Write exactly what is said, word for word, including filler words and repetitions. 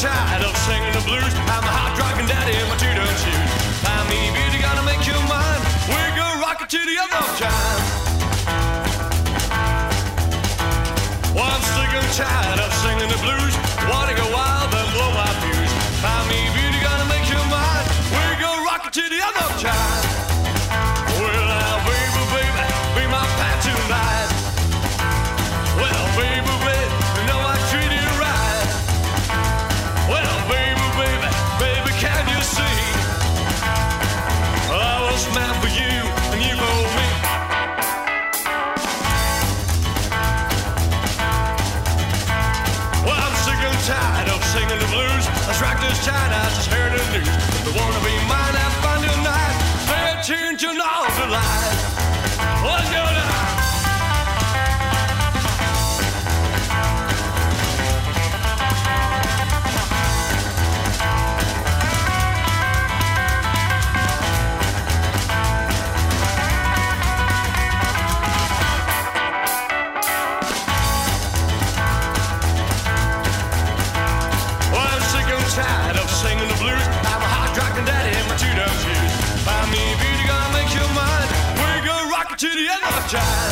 tired of singing the blues. I'm a hot rockin' daddy in my two-tone shoes. Find me beauty, gonna make you mine. We're gonna rock it to the end of time. Well, I'm sick and tired of singing the blues. Wanna go wild, then blow my fuse. Find me beauty, gonna make you mine. We're gonna rock it to the end of time. Well, now, baby, baby, be my pal tonight. Well, baby, baby, you know I treat you right. Well, baby, baby, baby, can you see? I was meant for you, and you for me. Well, I'm sick and tired of singing the blues. I struck this China, I just heard the news. They wanna be mine, I find you night. Pay attention all the light. Let's go now. Tired of singing the blues. I'm a hot rockin' daddy in my two-tone shoes. Find me beauty, gonna make you mine. We're gonna rock it to the end of time.